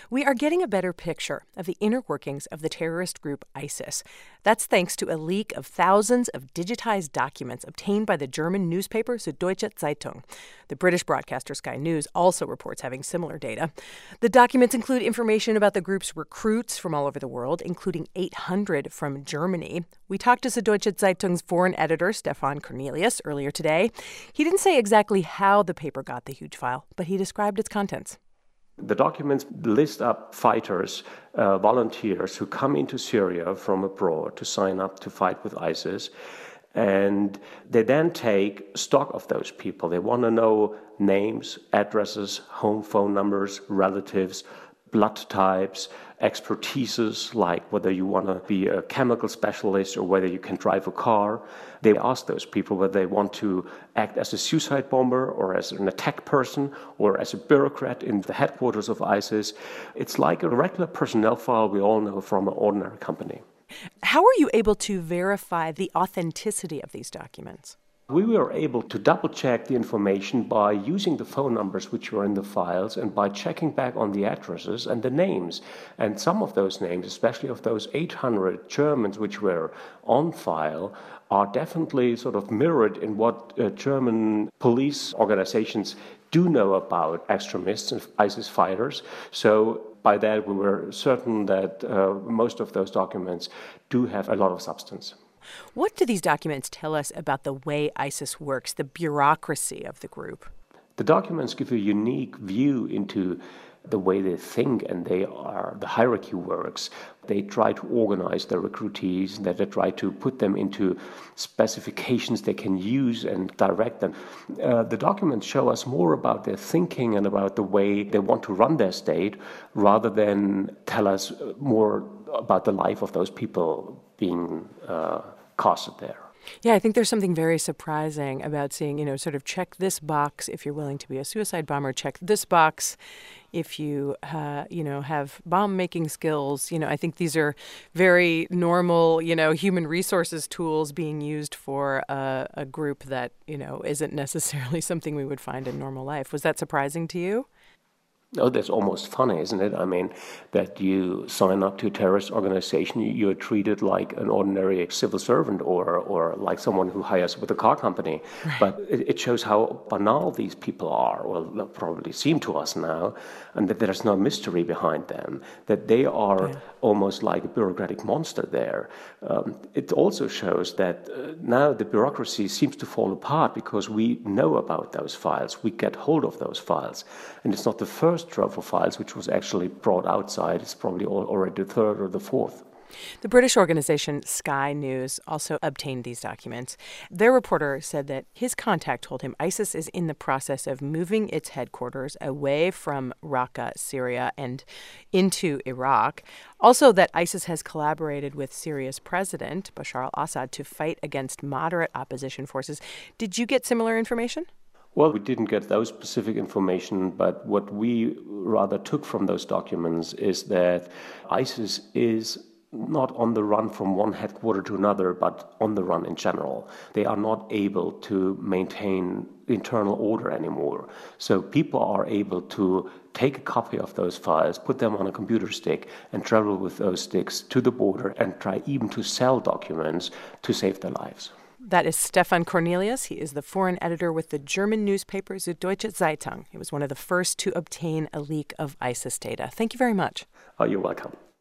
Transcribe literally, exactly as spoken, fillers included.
We are getting a better picture of the inner workings of the terrorist group ISIS. That's thanks to a leak of thousands of digitized documents obtained by the German newspaper Süddeutsche Zeitung. The British broadcaster Sky News also reports having similar data. The documents include information about the group's recruits from all over the world, including eight hundred from Germany. We talked to Süddeutsche Zeitung's foreign editor, Stefan Cornelius, earlier today. He didn't say exactly how the paper got the huge file, but he described its contents. The documents list up fighters, uh, volunteers who come into Syria from abroad to sign up to fight with ISIS. And they then take stock of those people. They want to know names, addresses, home phone numbers, relatives, blood types, expertises, like whether you want to be a chemical specialist or whether you can drive a car. They ask those people whether they want to act as a suicide bomber or as an attack person or as a bureaucrat in the headquarters of ISIS. It's like a regular personnel file we all know from an ordinary company. How were you able to verify the authenticity of these documents? We were able to double-check the information by using the phone numbers which were in the files and by checking back on the addresses and the names. And some of those names, especially of those eight hundred Germans which were on file, are definitely sort of mirrored in what uh, German police organizations do know about extremists and ISIS fighters. So by that, we were certain that uh, most of those documents do have a lot of substance. What do these documents tell us about the way ISIS works, the bureaucracy of the group? The documents give a unique view into the way they think and they are the hierarchy works. They try to organize their recruitees, that they try to put them into specifications they can use and direct them. Uh, the documents show us more about their thinking and about the way they want to run their state rather than tell us more about the life of those people being uh, casted there. Yeah, I think there's something very surprising about seeing, you know, sort of check this box if you're willing to be a suicide bomber, check this box if you, uh, you know, have bomb-making skills. You know, I think these are very normal, you know, human resources tools being used for a, a group that, you know, isn't necessarily something we would find in normal life. Was that surprising to you? Oh, that's almost funny, isn't it? I mean, that you sign up to a terrorist organization, you're treated like an ordinary civil servant or or like someone who hires with a car company. Right. But it, it shows how banal these people are, or well, probably seem to us now, and that there's no mystery behind them, that they are yeah. almost like a bureaucratic monster there. Um, it also shows that uh, now the bureaucracy seems to fall apart because we know about those files, we get hold of those files, and it's not the first trove of files which was actually brought outside. It's probably already the third or the fourth. The British organization Sky News also obtained these documents. Their reporter said that his contact told him ISIS is in the process of moving its headquarters away from Raqqa, Syria, and into Iraq. Also that ISIS has collaborated with Syria's president, Bashar al-Assad, to fight against moderate opposition forces. Did you get similar information? Well, we didn't get those specific information, but what we rather took from those documents is that ISIS is not on the run from one headquarter to another, but on the run in general. They are not able to maintain internal order anymore. So people are able to take a copy of those files, put them on a computer stick, and travel with those sticks to the border and try even to sell documents to save their lives. That is Stefan Cornelius. He is the foreign editor with the German newspaper Süddeutsche Zeitung. He was one of the first to obtain a leak of ISIS data. Thank you very much. Oh, you're welcome.